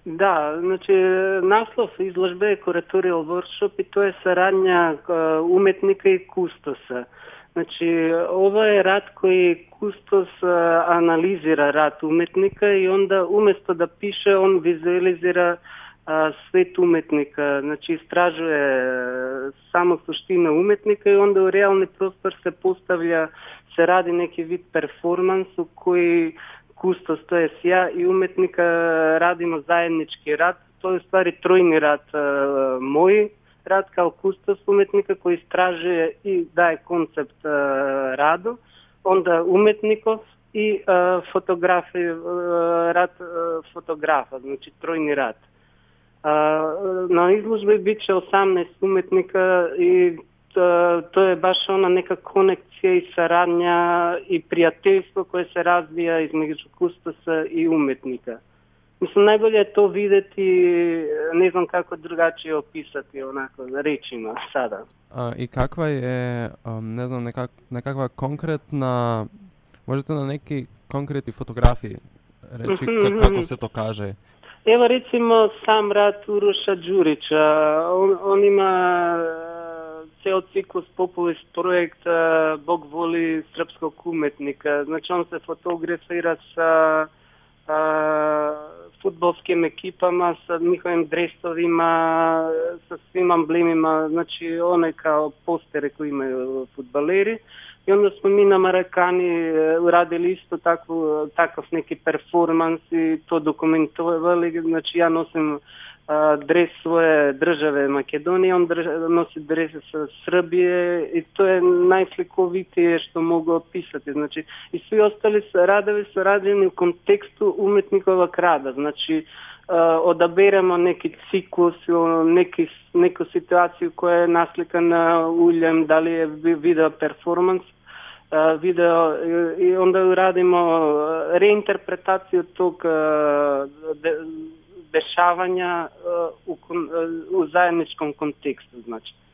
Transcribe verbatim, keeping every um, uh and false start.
Da, znači naslov izložbe je Curatorial Workshop i to je saradnja umetnika i kustosa. Znači, ovo je rad koji kustos analizira rad umetnika i onda umjesto da piše, on vizualizira a, svet umetnika. Znači, istražuje samo suštinu umetnika i onda u realni prostor se postavlja, se radi neki vid performansu koji kustos, to je ja i umetnika radimo zajednički rad. To je u stvari trojni rad a, moj rad kao kustos umetnika koji istražuje i daje koncept uh, radu, onda umetnikov i uh, fotografi, uh, rad uh, fotografa, znači trojni rad. Uh, na izložbi bit će osamnaest umetnika i to, to je baš ona neka konekcija i saradnja i prijateljstvo koje se razvija između kustosa i umetnika. Mislim, najbolje je to vidjeti, ne znam kako drugačije opisati onako rečima sada. A, I kakva je, um, ne znam, nekak, nekakva konkretna, možete na neki konkretni fotografiji reći k- kako se to kaže? Evo recimo sam rad Uroša Đurića, on, on ima ceo ciklus Populist projekt Bog voli srpskog umetnika, znači on se fotografira sa fudbalskim ekipama, sa njihovim dresovima, sa svim amblemima, znači one kao postere koji imaju fudbaleri. I onda smo mi na Marakani uradili isto takvu, takav neki performans i to dokumentovali. Znači ja nosim a, dres svoje države Makedonije, on drž, nosi dres sa Srbije i to je najslikovitije što mogu opisati. Znači, i svi ostali radovi su rađeni u kontekstu umetnikovog rada. Znači, uh, odaberemo neki ciklus, neki, neku situaciju koja je naslikana uljem, da li je video performans, uh, video, i onda radimo reinterpretaciju tog uh, de, dešavanja uh, u, uh, u zajedničkom kontekstu, znači.